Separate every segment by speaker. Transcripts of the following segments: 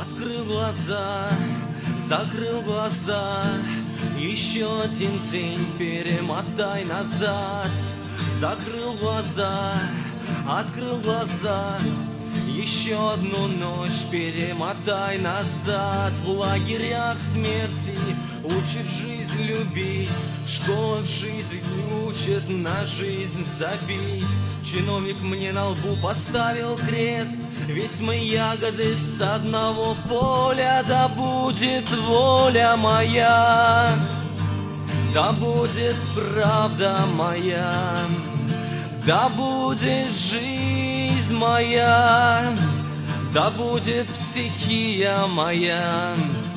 Speaker 1: Открыл глаза, закрыл глаза, еще один день перемотай назад. Закрыл глаза, открыл глаза, еще одну ночь перемотай назад. В лагерях смерти учат жизнь любить, в школах жизнь учат на жизнь забить. Чиновник мне на лбу поставил крест, ведь мы ягоды с одного поля. Да будет воля моя, да будет правда моя, да будет жизнь моя, да будет психия моя.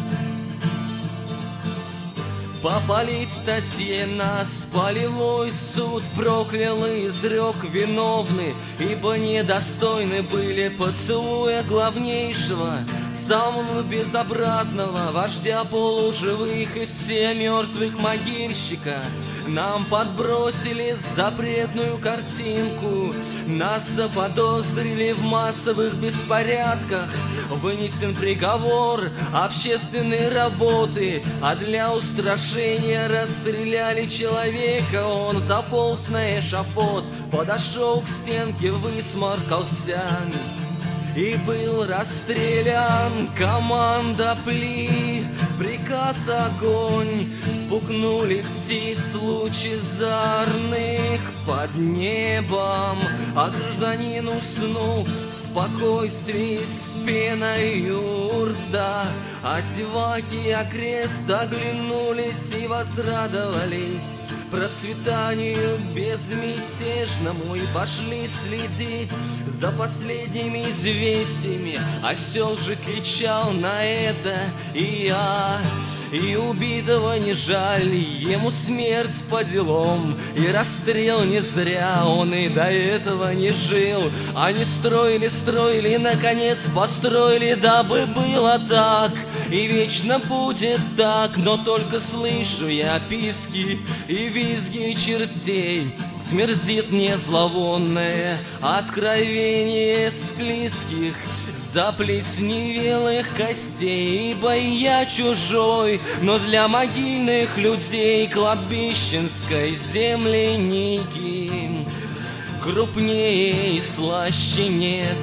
Speaker 1: По политстатье нас полевой суд проклял и изрек виновны, ибо недостойны были поцелуя главнейшего, самого безобразного вождя полуживых и все мертвых могильщика. Нам подбросили запретную картинку, нас заподозрили в массовых беспорядках. Вынесен приговор общественной работы, а для устрашения расстреляли человека. Он заполз на эшафот, подошел к стенке, высморкался и был расстрелян. Команда пли, приказ огонь, спугнули птиц лучезарных под небом, а гражданин уснул в спокойствии с пеной у рта. А зеваки окрест оглянулись и возрадовались процветанию безмятежному и пошли следить за последними известиями. Осел же кричал на это, и я, и убитого не жаль, ему смерть по делам, и расстрел не зря, он и до этого не жил. Они строили, строили, и наконец построили, дабы было так, и вечно будет так. Но только слышу я писки и визги чертей, смердит мне зловонное откровение склизких заплесневелых костей. Ибо я чужой, но для могильных людей кладбищенской земляники крупнее и слаще нет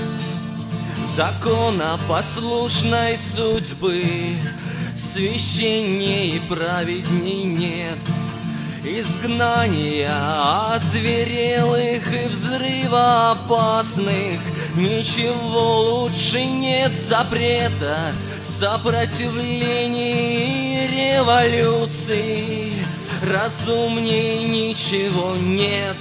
Speaker 1: законопослушной судьбы, священней и праведней нет изгнания озверелых и взрывоопасных. Ничего лучше нет запрета, сопротивления и революции. Разумнее ничего нет.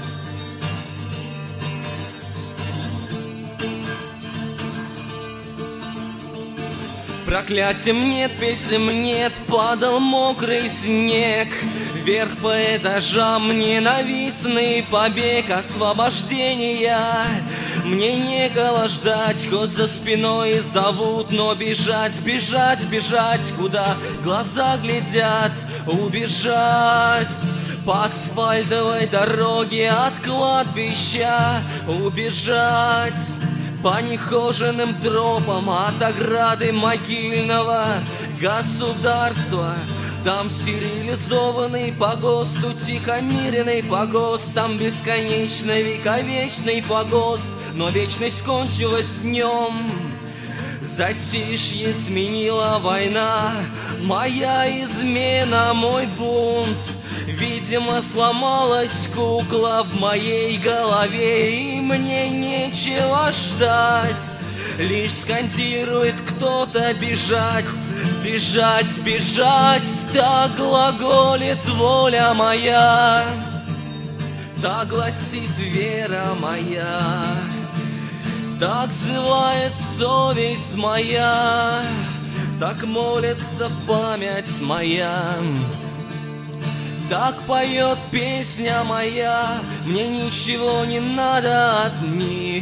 Speaker 1: Проклятием нет, песен нет, падал мокрый снег. Вверх по этажам ненавистный побег освобождения. Мне некого ждать, хоть за спиной зовут, но бежать, бежать, бежать, куда глаза глядят, убежать по асфальтовой дороге от кладбища, убежать по нехоженным тропам от ограды могильного государства. Там стерилизованный погост, утихомиренный погост, там бесконечно вековечный погост, но вечность кончилась днем. Затишье сменила война, моя измена, мой бунт. Видимо, сломалась кукла в моей голове, и мне нечего ждать. Лишь скандирует кто-то бежать, бежать, бежать. Так глаголит воля моя, так гласит вера моя, так взывает совесть моя, так молится память моя, так поет песня моя. Мне ничего не надо от них,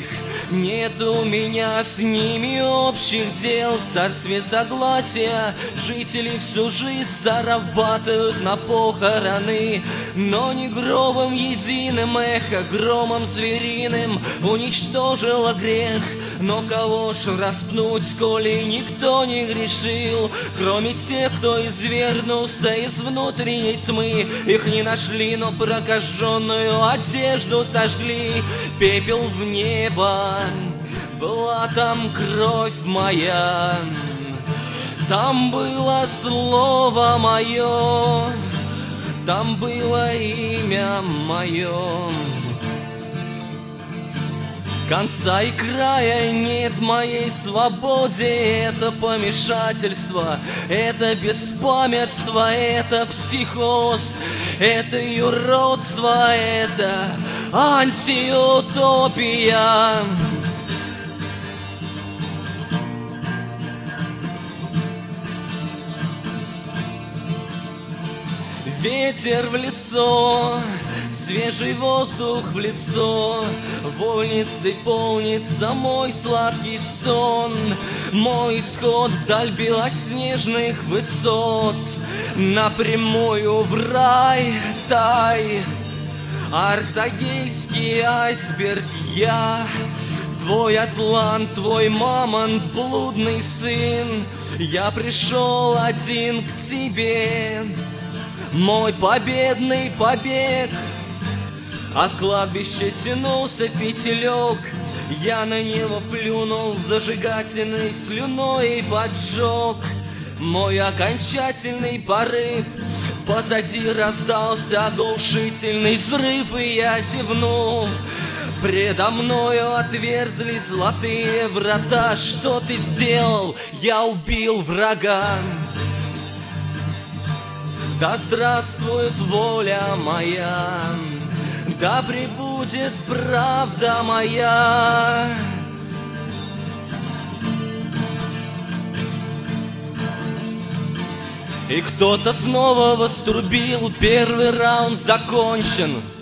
Speaker 1: Нет у меня с ними общих дел. В царстве согласия жители всю жизнь зарабатывают на похороны. Но не гробом единым эхо, громом звериным уничтожило грех. Но кого ж распнуть, коли никто не грешил, кроме тех, кто извергнулся из внутренней тьмы. Их не нашли, но прокаженную одежду сожгли. Пепел в небо, была там кровь моя, там было слово мое, там было имя мое. Конца и края нет моей свободе. Это помешательство, это беспамятство, это психоз, это юродство, это антиутопия. Ветер в лицо, свежий воздух в лицо, вольницей полнится мой сладкий сон. Мой исход вдаль белоснежных высот, напрямую в рай тай. Арктагейский айсберг я, твой атлант, твой мамонт, блудный сын. Я пришел один к тебе, мой победный побег. От кладбища тянулся пятелек, я на него плюнул зажигательной слюной и поджег. Мой окончательный порыв, позади раздался оглушительный взрыв, и я зевнул. Предо мною отверзлись золотые врата. Что ты сделал? Я убил врага. Да здравствует воля моя, да пребудет правда моя. И кто-то снова вострубил, первый раунд закончен.